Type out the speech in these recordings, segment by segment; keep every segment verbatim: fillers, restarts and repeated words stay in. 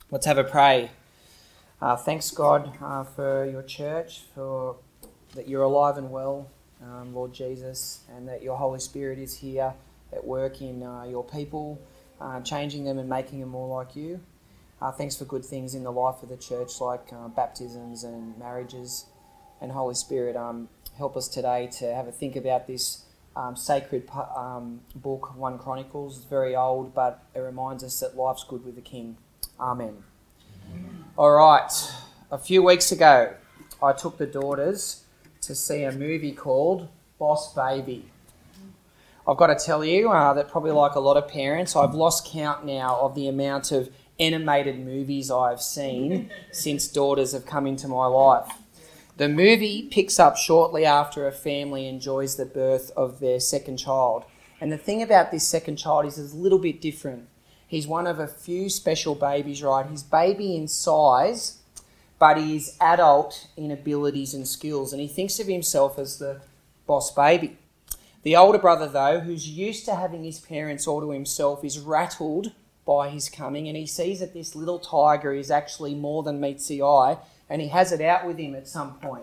Let's have a pray. Uh, thanks, God, uh, for your church, for that you're alive and well, um, Lord Jesus, and that your Holy Spirit is here at work in uh, your people, uh, changing them and making them more like you. Uh, thanks for good things in the life of the church, like uh, baptisms and marriages. And Holy Spirit, um, help us today to have a think about this um, sacred um, book, First Chronicles. It's very old, but it reminds us that life's good with the King. Amen. Amen. All right. A few weeks ago, I took the daughters to see a movie called Boss Baby. I've got to tell you uh, that probably like a lot of parents, I've lost count now of the amount of animated movies I've seen since daughters have come into my life. The movie picks up shortly after a family enjoys the birth of their second child. And the thing about this second child is it's a little bit different. He's one of a few special babies, right? He's baby in size, but he is adult in abilities and skills. And he thinks of himself as the boss baby. The older brother, though, who's used to having his parents all to himself, is rattled by his coming. And he sees that this little tiger is actually more than meets the eye. And he has it out with him at some point.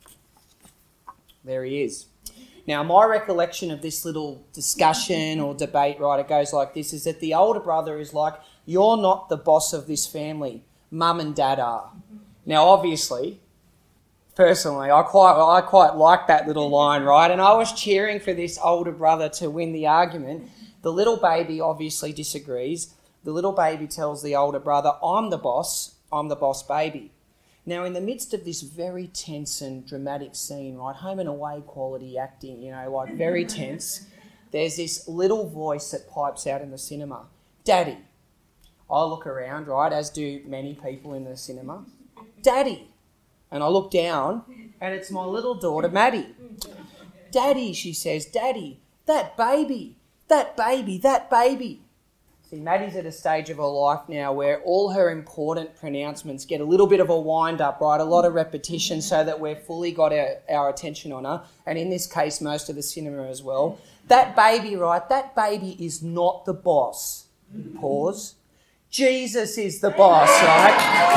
There he is. Now, my recollection of this little discussion or debate, right, it goes like this, is that the older brother is like, you're not the boss of this family. Mum and dad are. Now, obviously, personally, I quite I quite like that little line, right? And I was cheering for this older brother to win the argument. The little baby obviously disagrees. The little baby tells the older brother, I'm the boss, I'm the boss baby. Now, in the midst of this very tense and dramatic scene, right, home and away quality acting, you know, like very tense, there's this little voice that pipes out in the cinema. Daddy. I look around, right, as do many people in the cinema. Daddy. And I look down, and it's my little daughter, Maddie. Daddy, she says, Daddy, that baby, that baby, that baby. See, Maddie's at a stage of her life now where all her important pronouncements get a little bit of a wind-up, right? A lot of repetition so that we've fully got our, our attention on her. And in this case, most of the cinema as well. That baby, right? That baby is not the boss. Pause. Jesus is the boss, right?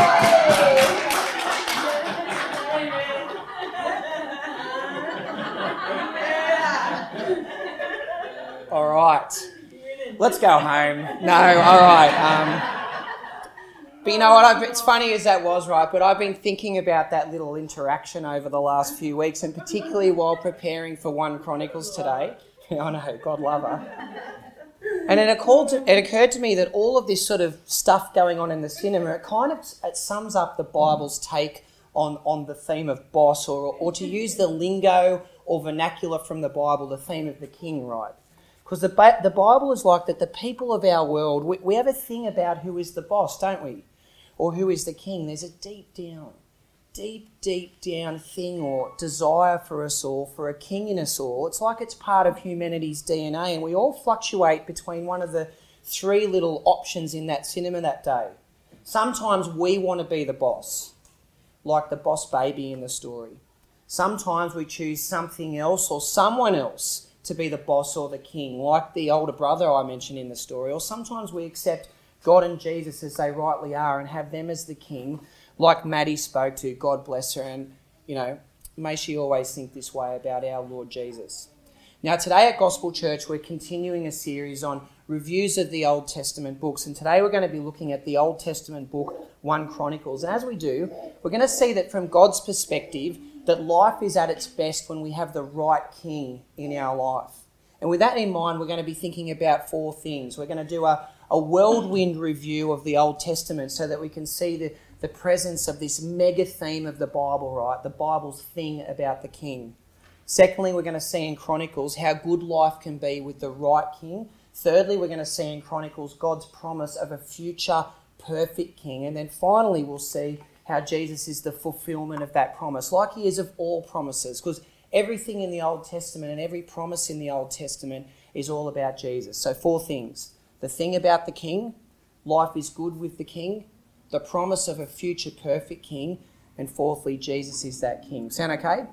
All right. Let's go home. No, all right. Um, but you know what? I've, it's funny as that was, right? But I've been thinking about that little interaction over the last few weeks, and particularly while preparing for First Chronicles today. I know, God love her. And it occurred, to, it occurred to me that all of this sort of stuff going on in the cinema, it kind of it sums up the Bible's take on, on the theme of boss, or or to use the lingo or vernacular from the Bible, the theme of the king, right? Because the, ba- the Bible is like that the people of our world, we, we have a thing about who is the boss, don't we? Or who is the king. There's a deep down, deep, deep down thing or desire for us all, for a king in us all. It's like it's part of humanity's D N A, and we all fluctuate between one of the three little options in that cinema that day. Sometimes we want to be the boss, like the boss baby in the story. Sometimes we choose something else or someone else to be the boss or the king, like the older brother I mentioned in the story. Or sometimes we accept God and Jesus as they rightly are and have them as the king, like Maddie spoke to, God bless her, and, you know, may she always think this way about our Lord Jesus. Now, today at Gospel Church, we're continuing a series on reviews of the Old Testament books, and today we're going to be looking at the Old Testament book, First Chronicles. And as we do, we're going to see that from God's perspective, that life is at its best when we have the right king in our life. And with that in mind, we're going to be thinking about four things. We're going to do a, a whirlwind review of the Old Testament so that we can see the, the presence of this mega theme of the Bible, right? The Bible's thing about the king. Secondly, we're going to see in Chronicles how good life can be with the right king. Thirdly, we're going to see in Chronicles God's promise of a future perfect king. And then finally, we'll see how Jesus is the fulfillment of that promise, like he is of all promises, because everything in the Old Testament and every promise in the Old Testament is all about Jesus. So four things. The thing about the king, life is good with the king, the promise of a future perfect king, and fourthly, Jesus is that king. Sound okay?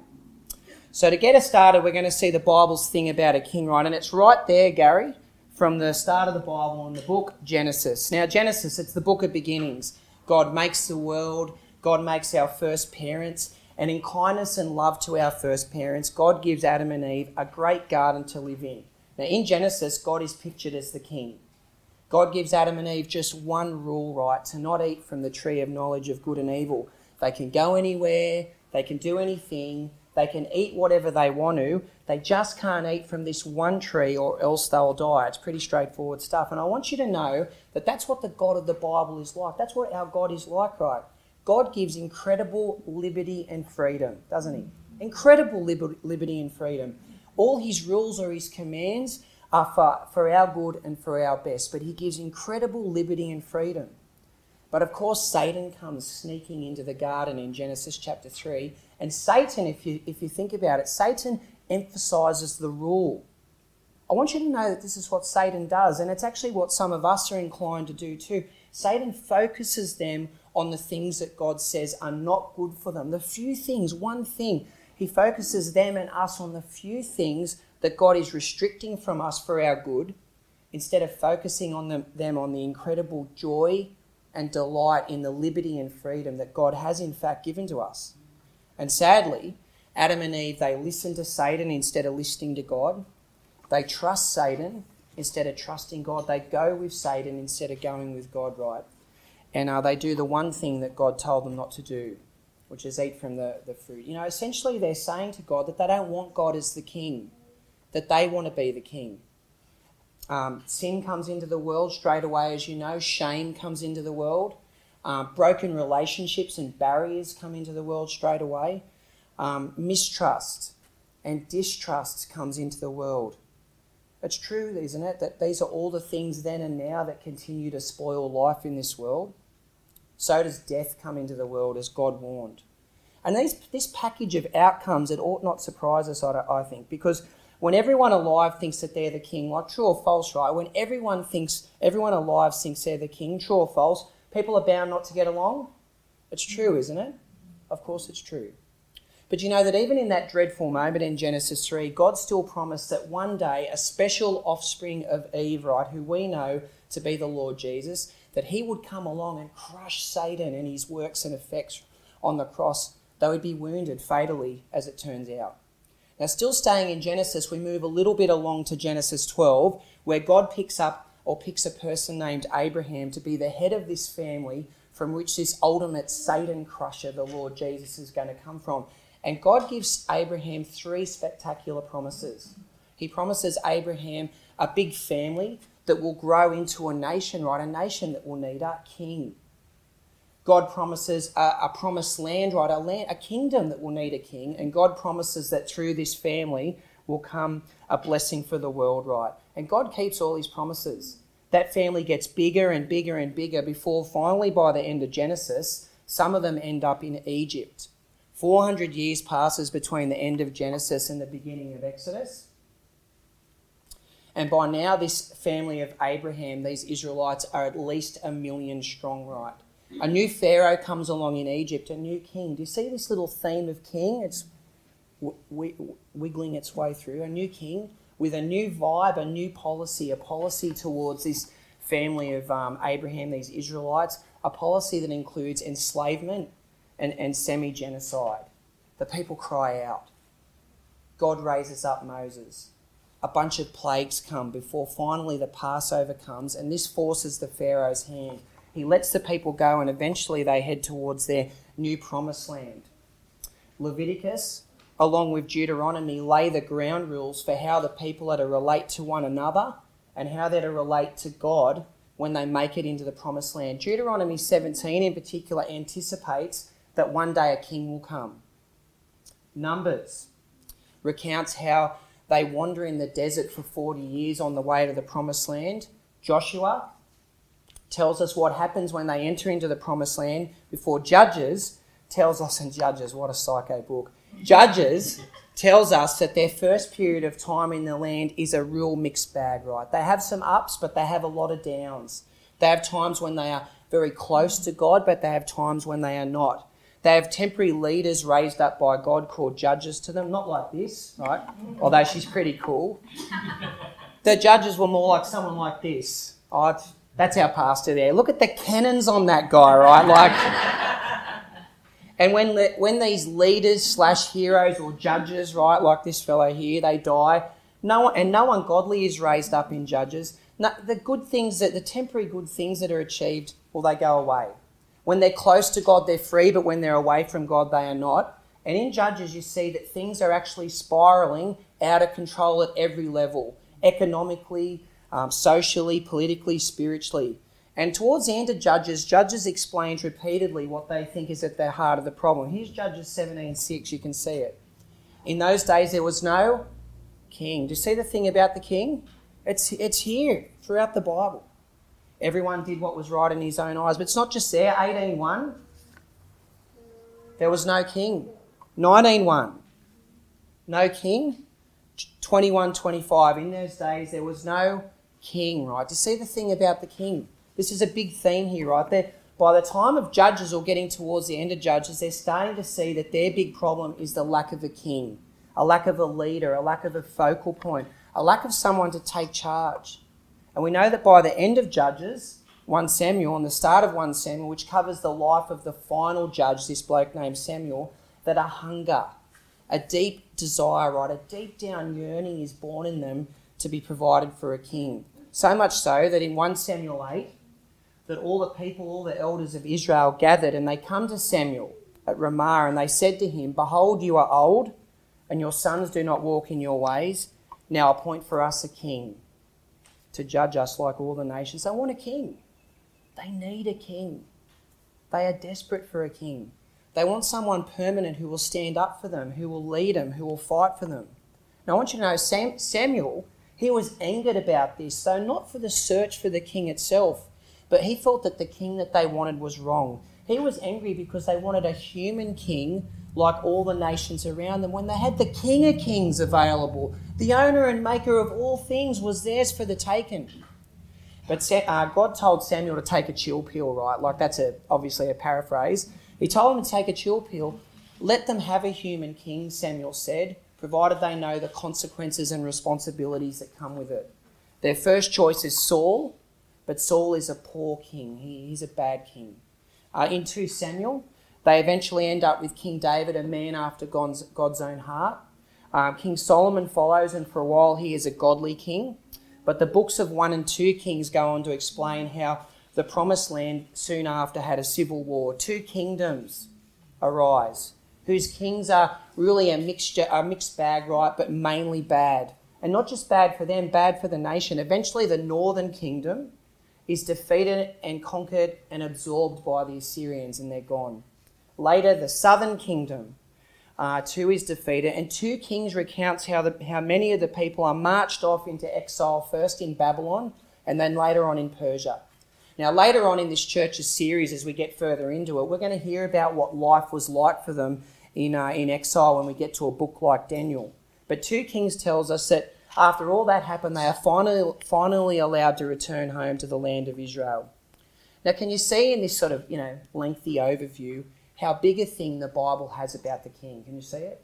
So to get us started, we're going to see the Bible's thing about a king, right? And it's right there, Gary, from the start of the Bible in the book Genesis. Now, Genesis, it's the book of beginnings. God makes the world. God makes our first parents. And in kindness and love to our first parents, God gives Adam and Eve a great garden to live in. Now, in Genesis, God is pictured as the king. God gives Adam and Eve just one rule, right, to not eat from the tree of knowledge of good and evil. They can go anywhere, they can do anything, they can eat whatever they want to. They just can't eat from this one tree or else they'll die. It's pretty straightforward stuff. And I want you to know that that's what the God of the Bible is like. That's what our God is like, right? God gives incredible liberty and freedom, doesn't he? Incredible liber- liberty and freedom. All his rules or his commands are for, for our good and for our best, but he gives incredible liberty and freedom. But of course, Satan comes sneaking into the garden in Genesis chapter three. And Satan, if you, if you think about it, Satan emphasises the rule. I want you to know that this is what Satan does, and it's actually what some of us are inclined to do too. Satan focuses them on the things that God says are not good for them. The few things, one thing. He focuses them and us on the few things that God is restricting from us for our good, instead of focusing on them, them on the incredible joy and delight in the liberty and freedom that God has in fact given to us. And sadly, Adam and Eve, they listen to Satan instead of listening to God. They trust Satan instead of trusting God. They go with Satan instead of going with God, right? And uh, they do the one thing that God told them not to do, which is eat from the, the fruit. You know, essentially they're saying to God that they don't want God as the king, that they want to be the king. Um, sin comes into the world straight away, as you know. Shame comes into the world. Uh, broken relationships and barriers come into the world straight away. Um, mistrust and distrust comes into the world. It's true, isn't it, that these are all the things then and now that continue to spoil life in this world. So does death come into the world, as God warned. And these, this package of outcomes, it ought not surprise us, I, I think, because when everyone alive thinks that they're the king, like true or false, right? When everyone thinks, everyone alive thinks they're the king, true or false, people are bound not to get along. It's true, isn't it? Of course it's true. But you know that even in that dreadful moment in Genesis three, God still promised that one day a special offspring of Eve, right, who we know to be the Lord Jesus, that he would come along and crush Satan and his works and effects on the cross, though he'd be wounded fatally, as it turns out. Now, still staying in Genesis, we move a little bit along to Genesis twelve, where God picks up or picks a person named Abraham to be the head of this family from which this ultimate Satan crusher, the Lord Jesus, is going to come from. And God gives Abraham three spectacular promises. He promises Abraham a big family that will grow into a nation, right? A nation that will need a king. God promises a, a promised land, right? A land, a kingdom that will need a king. And God promises that through this family will come a blessing for the world, right? And God keeps all his promises. That family gets bigger and bigger and bigger before finally, by the end of Genesis, some of them end up in Egypt. four hundred years passes between the end of Genesis and the beginning of Exodus. And by now, this family of Abraham, these Israelites, are at least a million strong, right? A new Pharaoh comes along in Egypt, a new king. Do you see this little theme of king? It's w- w- wiggling its way through. A new king with a new vibe, a new policy, a policy towards this family of um, Abraham, these Israelites, a policy that includes enslavement and, and semi-genocide. The people cry out. God raises up Moses. A bunch of plagues come before finally the Passover comes, and this forces the Pharaoh's hand. He lets the people go, and eventually they head towards their new promised land. Leviticus, along with Deuteronomy, lay the ground rules for how the people are to relate to one another and how they're to relate to God when they make it into the promised land. Deuteronomy seventeen in particular anticipates that one day a king will come. Numbers recounts how they wander in the desert for forty years on the way to the promised land. Joshua tells us what happens when they enter into the promised land before Judges tells us, and Judges, what a psycho book. Judges tells us that their first period of time in the land is a real mixed bag, right? They have some ups, but they have a lot of downs. They have times when they are very close to God, but they have times when they are not. They have temporary leaders raised up by God called judges to them, not like this, right? Although she's pretty cool. The judges were more like someone like this. Oh, That's our pastor there. Look at the cannons on that guy, right? Like, and when the, when these leaders slash heroes or judges, right, like this fellow here, they die, no one, and no one godly is raised up in Judges. No, the good things, that the temporary good things that are achieved, well, they go away. When they're close to God, they're free, but when they're away from God, they are not. And in Judges, you see that things are actually spiralling out of control at every level, economically, um, socially, politically, spiritually. And towards the end of Judges, Judges explains repeatedly what they think is at the heart of the problem. Here's Judges seventeen six, you can see it. In those days, there was no king. Do you see the thing about the king? It's, it's here throughout the Bible. Everyone did what was right in his own eyes. But it's not just there. eighteen one, there was no king. nineteen one, no king. twenty-one twenty-five, in those days there was no king, right? Do you see the thing about the king? This is a big theme here, right? They're, by the time of Judges or getting towards the end of Judges, they're starting to see that their big problem is the lack of a king, a lack of a leader, a lack of a focal point, a lack of someone to take charge. And we know that by the end of Judges, First Samuel, and the start of First Samuel, which covers the life of the final judge, this bloke named Samuel, that a hunger, a deep desire, right, a deep down yearning is born in them to be provided for a king. So much so that in First Samuel eight, that all the people, all the elders of Israel gathered, and they come to Samuel at Ramah, and they said to him, "Behold, you are old, and your sons do not walk in your ways. Now appoint for us a king to judge us like all the nations." They want a king. They need a king. They are desperate for a king. They want someone permanent who will stand up for them, who will lead them, who will fight for them. Now I want you to know, Sam, Samuel, he was angered about this, though not for the search for the king itself, but he felt that the king that they wanted was wrong. He was angry because they wanted a human king like all the nations around them when they had the King of Kings available. The owner and maker of all things was theirs for the taking. But uh, God told Samuel to take a chill pill, right? Like that's a, obviously a paraphrase. He told him to take a chill pill. Let them have a human king, Samuel said, provided they know the consequences and responsibilities that come with it. Their first choice is Saul, but Saul is a poor king. He, he's a bad king. Uh, in Second Samuel, they eventually end up with King David, a man after God's, God's own heart. Um, King Solomon follows, and for a while he is a godly king. But the books of First and Second Kings go on to explain how the Promised Land soon after had a civil war. Two kingdoms arise, whose kings are really a mixture, a mixed bag, right, but mainly bad. And not just bad for them, bad for the nation. Eventually the northern kingdom is defeated and conquered and absorbed by the Assyrians, and they're gone. Later, the southern kingdom uh, too is defeated, and Second Kings recounts how, the, how many of the people are marched off into exile, first in Babylon and then later on in Persia. Now, later on in this church's series, as we get further into it, we're going to hear about what life was like for them in, uh, in exile when we get to a book like Daniel. But Second Kings tells us that after all that happened, they are finally, finally allowed to return home to the land of Israel. Now, can you see in this sort of, you know, lengthy overview how big a thing the Bible has about the king? Can you see it?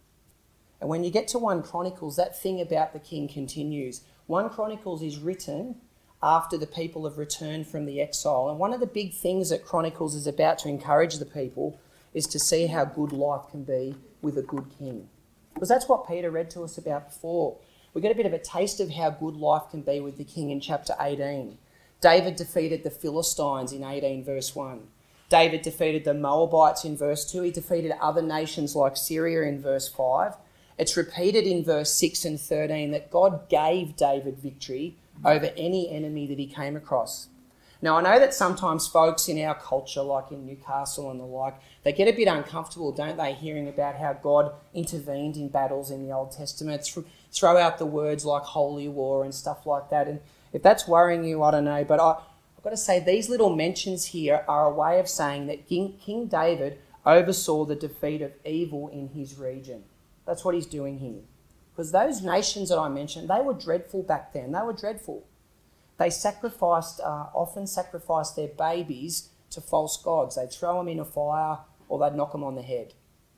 And when you get to First Chronicles, that thing about the king continues. First Chronicles is written after the people have returned from the exile. And one of the big things that Chronicles is about to encourage the people is to see how good life can be with a good king. Because that's what Peter read to us about before. We get a bit of a taste of how good life can be with the king in chapter eighteen. David defeated the Philistines in eighteen verse one. David defeated the Moabites in verse two. He defeated other nations like Syria in verse five. It's repeated in verse six and thirteen that God gave David victory over any enemy that he came across. Now, I know that sometimes folks in our culture, like in Newcastle and the like, they get a bit uncomfortable, don't they, hearing about how God intervened in battles in the Old Testament, th- throw out the words like holy war and stuff like that. And if that's worrying you, I don't know. But I, I've got to say, these little mentions here are a way of saying that King, King David oversaw the defeat of evil in his region. That's what he's doing here. Because those nations that I mentioned, they were dreadful back then. They were dreadful. They sacrificed, uh, often sacrificed their babies to false gods. They'd throw them in a fire or they'd knock them on the head.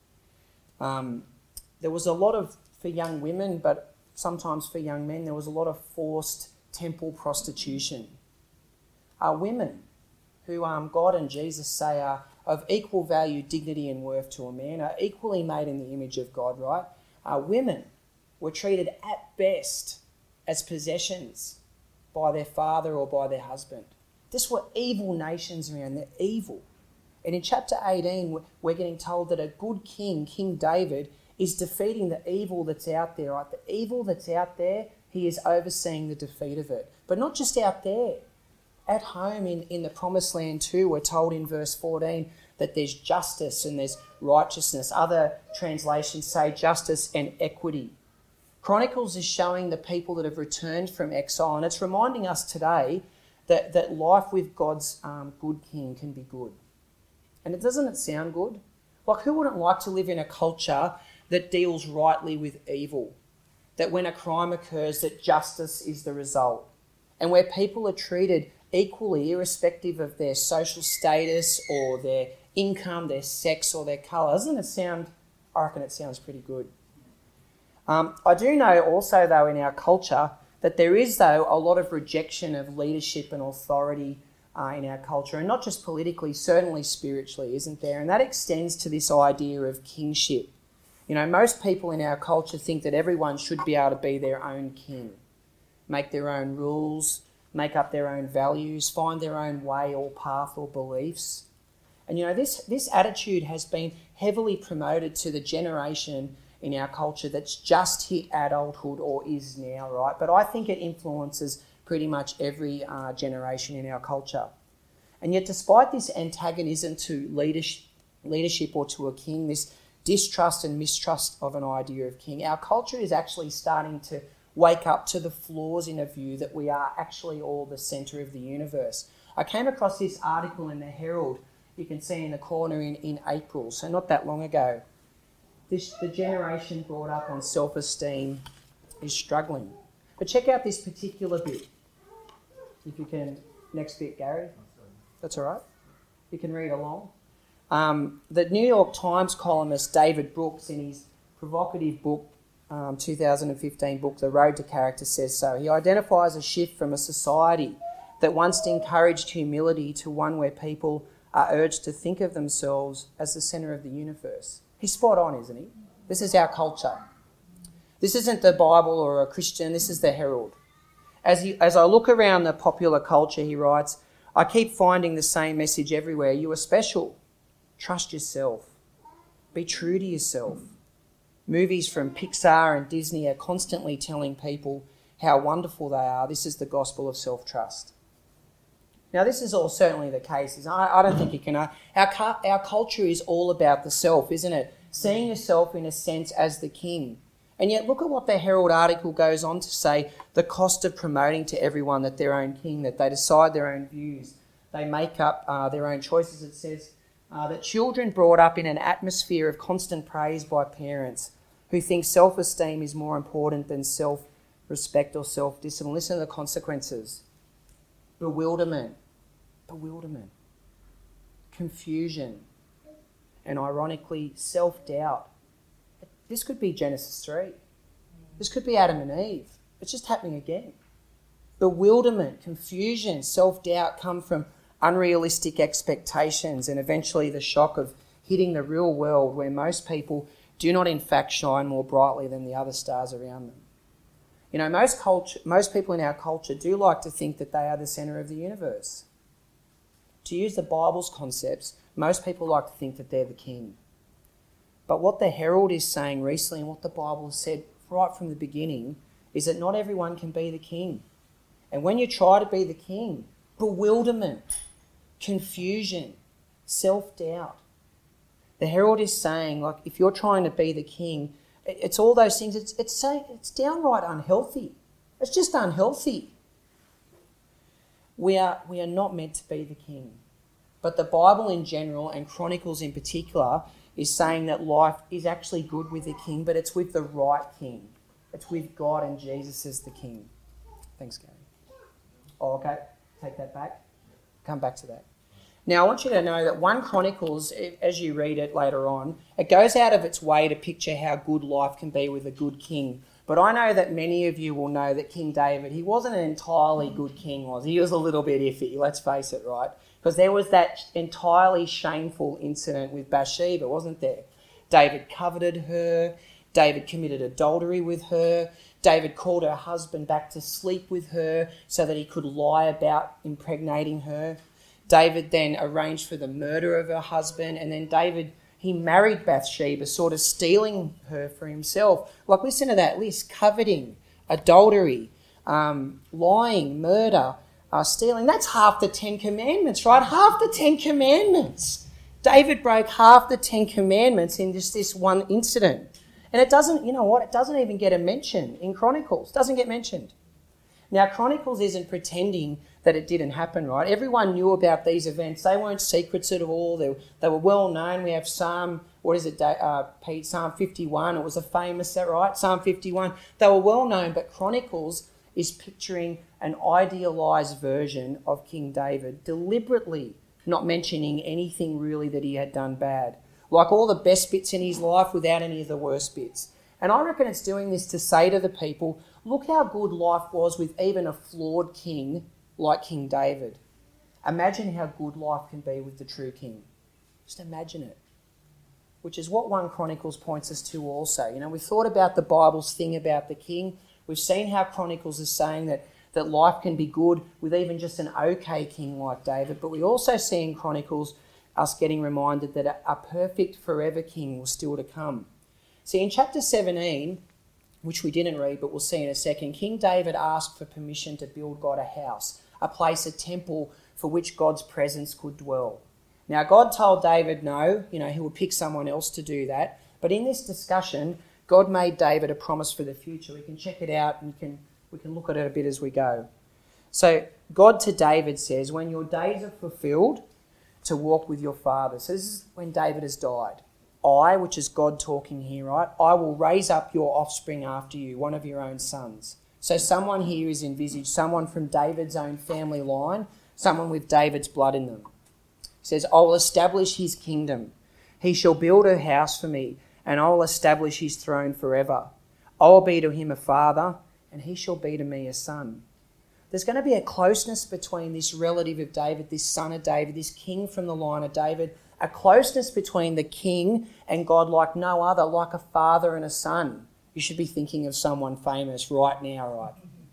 Um, there was a lot of, for young women, but sometimes for young men, there was a lot of forced temple prostitution. are women who um, God and Jesus say are of equal value, dignity and worth to a man, are equally made in the image of God, right? Uh, women were treated at best as possessions by their father or by their husband. This were evil nations around. They're evil. And in chapter eighteen, we're getting told that a good king, King David, is defeating the evil that's out there, right? The evil that's out there, he is overseeing the defeat of it. But not just out there. At home in, in the promised land too, we're told in verse fourteen that there's justice and there's righteousness. Other translations say justice and equity. Chronicles is showing the people that have returned from exile, and it's reminding us today that, that life with God's um, good king can be good. And it doesn't it sound good? Like, who wouldn't like to live in a culture that deals rightly with evil? That when a crime occurs, that justice is the result. And where people are treated equally, irrespective of their social status or their income, their sex or their colour. Doesn't it sound, I reckon it sounds pretty good. Um, I do know also, though, in our culture that there is, though, a lot of rejection of leadership and authority uh, in our culture, and not just politically, certainly spiritually, isn't there? And that extends to this idea of kingship. You know, most people in our culture think that everyone should be able to be their own king, make their own rules, make up their own values, find their own way or path or beliefs. And, you know, this, this attitude has been heavily promoted to the generation in our culture that's just hit adulthood or is now, right? But I think it influences pretty much every uh, generation in our culture. And yet, despite this antagonism to leadership, leadership or to a king, this distrust and mistrust of an idea of king, our culture is actually starting to wake up to the flaws in a view that we are actually all the centre of the universe. I came across this article in the Herald, you can see in the corner in, in April, so not that long ago. This, the generation brought up on self-esteem is struggling. But check out this particular bit. If you can, next bit, Gary. That's all right. You can read along. Um, the New York Times columnist David Brooks, in his provocative book, um, two thousand fifteen book, The Road to Character, says so. He identifies a shift from a society that once encouraged humility to one where people are urged to think of themselves as the centre of the universe. He's spot on, isn't he? This is our culture. This isn't the Bible or a Christian, this is the Herald. As, he, as I look around the popular culture, he writes, I keep finding the same message everywhere. You are special. Trust yourself. Be true to yourself. Movies from Pixar and Disney are constantly telling people how wonderful they are. This is the gospel of self-trust. Now, this is all certainly the case. I, I don't think you can... Uh, our, our culture is all about the self, isn't it? Seeing yourself, in a sense, as the king. And yet, look at what the Herald article goes on to say, the cost of promoting to everyone that they're own king, that they decide their own views, they make up uh, their own choices. It says uh, that children brought up in an atmosphere of constant praise by parents who think self-esteem is more important than self-respect or self-discipline. Listen to the consequences. Bewilderment, bewilderment, confusion, and ironically, self-doubt. This could be Genesis three. This could be Adam and Eve. It's just happening again. Bewilderment, confusion, self-doubt come from unrealistic expectations and eventually the shock of hitting the real world where most people do not in fact shine more brightly than the other stars around them. You know, most culture, most people in our culture do like to think that they are the centre of the universe. To use the Bible's concepts, most people like to think that they're the king. But what the Herald is saying recently, and what the Bible has said right from the beginning, is that not everyone can be the king. And when you try to be the king, bewilderment, confusion, self-doubt. The Herald is saying, like, if you're trying to be the king, it's all those things. It's it's saying it's downright unhealthy. It's just unhealthy. We are we are not meant to be the king. But the Bible in general, and Chronicles in particular, is saying that life is actually good with the king, but it's with the right king. It's with God and Jesus as the king. Thanks, Gary. Oh, okay. Take that back. Come back to that. Now, I want you to know that First Chronicles, as you read it later on, it goes out of its way to picture how good life can be with a good king. But I know that many of you will know that King David, he wasn't an entirely good king, was he? He was a little bit iffy, let's face it, right? Because there was that entirely shameful incident with Bathsheba, wasn't there? David coveted her. David committed adultery with her. David called her husband back to sleep with her so that he could lie about impregnating her. David then arranged for the murder of her husband, and then David, he married Bathsheba, sort of stealing her for himself. Like, listen to that list: coveting, adultery, um, lying, murder, uh, stealing. That's half the Ten Commandments, right? Half the Ten Commandments. David broke half the Ten Commandments in just this one incident. And it doesn't, you know what, it doesn't even get a mention in Chronicles. It doesn't get mentioned. Now, Chronicles isn't pretending that it didn't happen, right? Everyone knew about these events. They weren't secrets at all. They, they were well known. We have Psalm, what is it, uh, Pete? Psalm fifty-one. It was a famous, is that right? Psalm fifty-one. They were well known, but Chronicles is picturing an idealised version of King David, deliberately not mentioning anything really that he had done bad. Like all the best bits in his life without any of the worst bits. And I reckon it's doing this to say to the people, look how good life was with even a flawed king like King David. Imagine how good life can be with the true king. Just imagine it. Which is what First Chronicles points us to also. You know, we've thought about the Bible's thing about the king. We've seen how Chronicles is saying that, that life can be good with even just an okay king like David. But we also see in Chronicles us getting reminded that a, a perfect forever king was still to come. See, in chapter seventeen, which we didn't read, but we'll see in a second, King David asked for permission to build God a house, a place, a temple for which God's presence could dwell. Now, God told David no, you know, he would pick someone else to do that. But in this discussion, God made David a promise for the future. We can check it out and we can, we can look at it a bit as we go. So God to David says, when your days are fulfilled, to walk with your father. So this is when David has died. I, which is God talking here, right? I will raise up your offspring after you, one of your own sons. So someone here is envisaged, someone from David's own family line, someone with David's blood in them. He says, I will establish his kingdom. He shall build a house for me, and I will establish his throne forever. I will be to him a father, and he shall be to me a son. There's going to be a closeness between this relative of David, this son of David, this king from the line of David, a closeness between the king and God like no other, like a father and a son. You should be thinking of someone famous right now, right?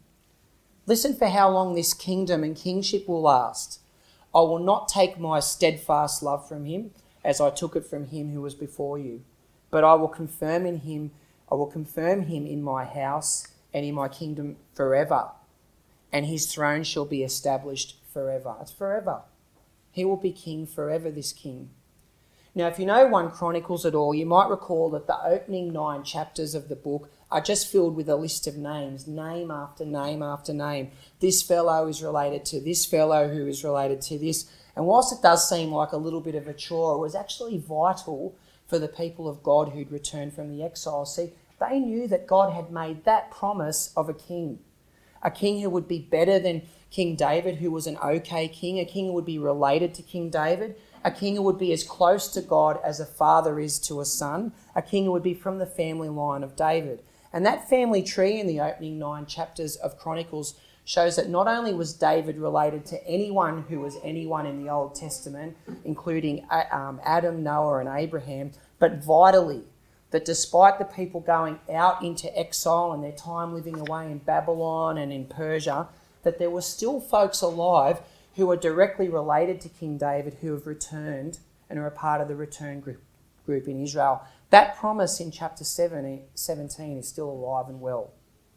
Listen for how long this kingdom and kingship will last. I will not take my steadfast love from him as I took it from him who was before you, but I will confirm in him, I will confirm him in my house and in my kingdom forever. And his throne shall be established forever. It's forever. He will be king forever, this king. Now, if you know First Chronicles at all, you might recall that the opening nine chapters of the book are just filled with a list of names, name after name after name. This fellow is related to this fellow who is related to this. And whilst it does seem like a little bit of a chore, it was actually vital for the people of God who'd returned from the exile. See, they knew that God had made that promise of a king. A king who would be better than King David, who was an okay king, a king who would be related to King David, a king who would be as close to God as a father is to a son, a king who would be from the family line of David. And that family tree in the opening nine chapters of Chronicles shows that not only was David related to anyone who was anyone in the Old Testament, including um, Adam, Noah and Abraham, but vitally, that despite the people going out into exile and their time living away in Babylon and in Persia, that there were still folks alive who are directly related to King David who have returned and are a part of the return group, group in Israel. That promise in chapter seventeen is still alive and well.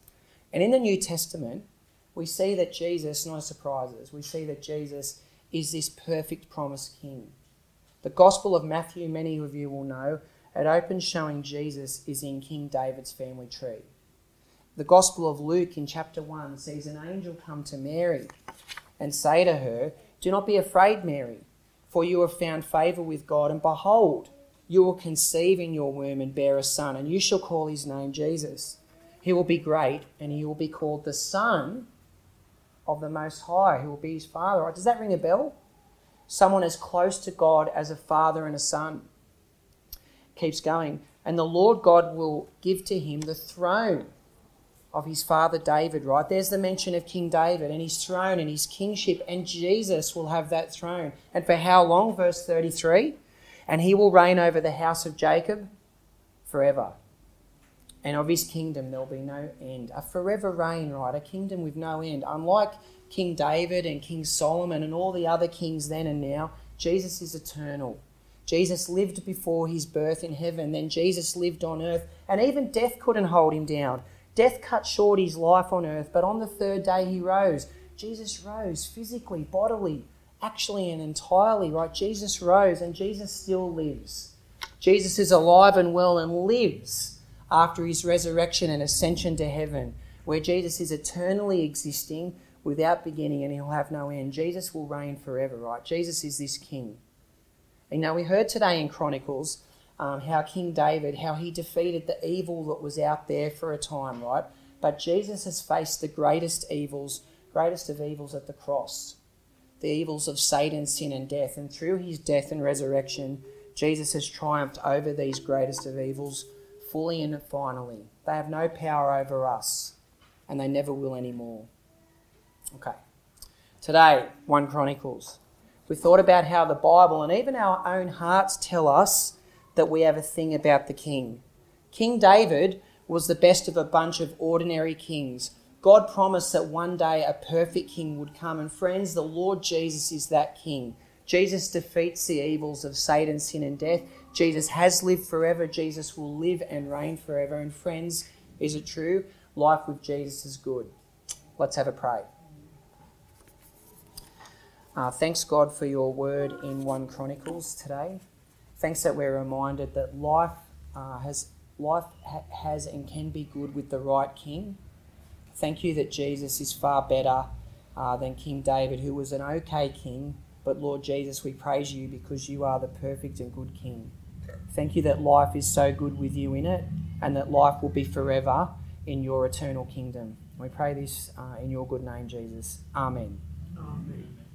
And in the New Testament, we see that Jesus, no surprises, we see that Jesus is this perfect promised king. The Gospel of Matthew, many of you will know, it opens showing Jesus is in King David's family tree. The Gospel of Luke in chapter one sees an angel come to Mary and say to her, do not be afraid, Mary, for you have found favour with God, and behold, you will conceive in your womb and bear a son, and you shall call his name Jesus. He will be great, and he will be called the Son of the Most High, who will be his father. Right? Does that ring a bell? Someone as close to God as a father and a son. Keeps going. And the Lord God will give to him the throne of his father David, right? There's the mention of King David and his throne and his kingship, and Jesus will have that throne. And for how long? Verse thirty-three, and he will reign over the house of Jacob forever. And of his kingdom there'll be no end. A forever reign, right? A kingdom with no end. Unlike King David and King Solomon and all the other kings then and now, Jesus is eternal. Jesus lived before his birth in heaven. Then Jesus lived on earth, and even death couldn't hold him down. Death cut short his life on earth, but on the third day he rose. Jesus rose physically, bodily, actually and entirely, right? Jesus rose, and Jesus still lives. Jesus is alive and well and lives after his resurrection and ascension to heaven, where Jesus is eternally existing without beginning, and he'll have no end. Jesus will reign forever, right? Jesus is this king. And now we heard today in Chronicles um, how King David, how he defeated the evil that was out there for a time, right? But Jesus has faced the greatest evils, greatest of evils at the cross, the evils of Satan, sin and death. And through his death and resurrection, Jesus has triumphed over these greatest of evils fully and finally. They have no power over us, and they never will anymore. Okay. Today, First Chronicles. We thought about how the Bible and even our own hearts tell us that we have a thing about the king. King David was the best of a bunch of ordinary kings. God promised that one day a perfect king would come. And friends, the Lord Jesus is that king. Jesus defeats the evils of Satan, sin and death. Jesus has lived forever. Jesus will live and reign forever. And friends, is it true? Life with Jesus is good. Let's have a pray. Uh, thanks, God, for your word in First Chronicles today. Thanks that we're reminded that life uh, has life ha- has and can be good with the right king. Thank you that Jesus is far better uh, than King David, who was an okay king. But Lord Jesus, we praise you because you are the perfect and good king. Thank you that life is so good with you in it, and that life will be forever in your eternal kingdom. We pray this uh, in your good name, Jesus. Amen. Amen.